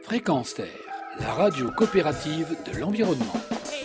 Fréquence Terre, la radio coopérative de l'environnement.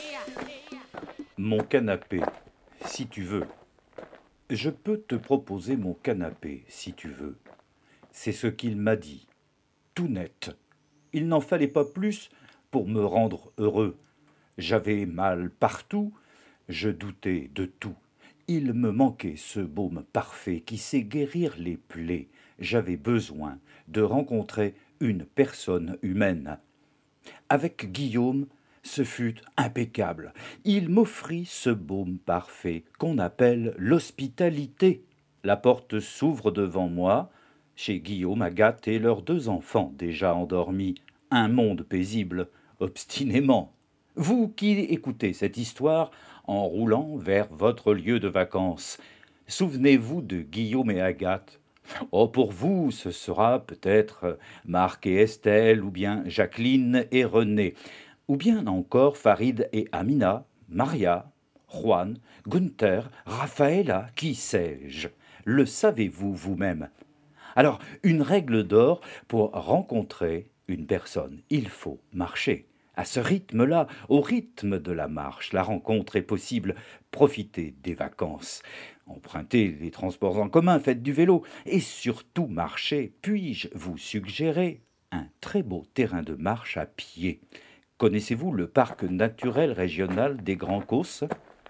Mon canapé, si tu veux. Je peux te proposer mon canapé, si tu veux. C'est ce qu'il m'a dit, tout net. Il n'en fallait pas plus pour me rendre heureux. J'avais mal partout, je doutais de tout. Il me manquait ce baume parfait qui sait guérir les plaies. J'avais besoin de rencontrer une personne humaine. Avec Guillaume, ce fut impeccable. Il m'offrit ce baume parfait qu'on appelle l'hospitalité. La porte s'ouvre devant moi, chez Guillaume, Agathe et leurs 2 enfants déjà endormis. Un monde paisible, obstinément. Vous qui écoutez cette histoire en roulant vers votre lieu de vacances, souvenez-vous de Guillaume et Agathe. Oh, pour vous, ce sera peut-être Marc et Estelle, ou bien Jacqueline et René, ou bien encore Farid et Amina, Maria, Juan, Gunther, Rafaela, qui sais-je? Le savez-vous vous-même? Alors, une règle d'or pour rencontrer une personne, il faut marcher. À ce rythme-là, au rythme de la marche, la rencontre est possible. Profitez des vacances. Empruntez les transports en commun, faites du vélo et surtout marchez. Puis-je vous suggérer un très beau terrain de marche à pied? Connaissez-vous le parc naturel régional des Grands Causses?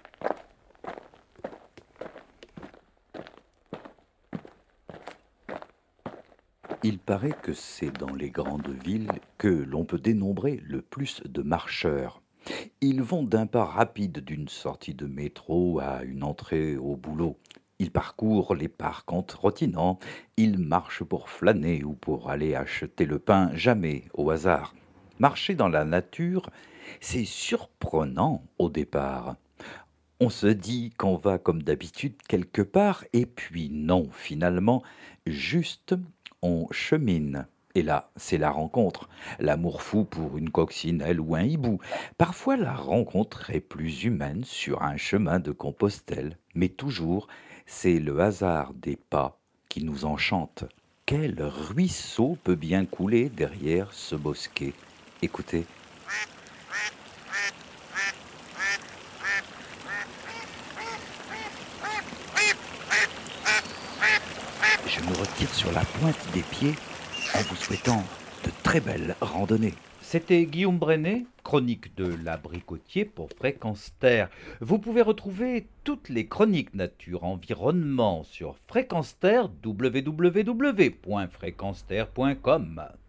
Il paraît que c'est dans les grandes villes que l'on peut dénombrer le plus de marcheurs. Ils vont d'un pas rapide d'une sortie de métro à une entrée au boulot. Ils parcourent les parcs en trottinant, ils marchent pour flâner ou pour aller acheter le pain, jamais au hasard. Marcher dans la nature, c'est surprenant au départ. On se dit qu'on va comme d'habitude quelque part, et puis non, finalement, juste on chemine. Et là, c'est la rencontre, l'amour fou pour une coccinelle ou un hibou. Parfois, la rencontre est plus humaine sur un chemin de Compostelle, mais toujours, c'est le hasard des pas qui nous enchante. Quel ruisseau peut bien couler derrière ce bosquet? Écoutez. Je me retire sur la pointe des pieds en vous souhaitant de très belles randonnées. C'était Guillaume Brenet, chronique de l'Abricotier pour Fréquence Terre. Vous pouvez retrouver toutes les chroniques nature environnement sur Fréquence Terre, www.fréquenceterre.com.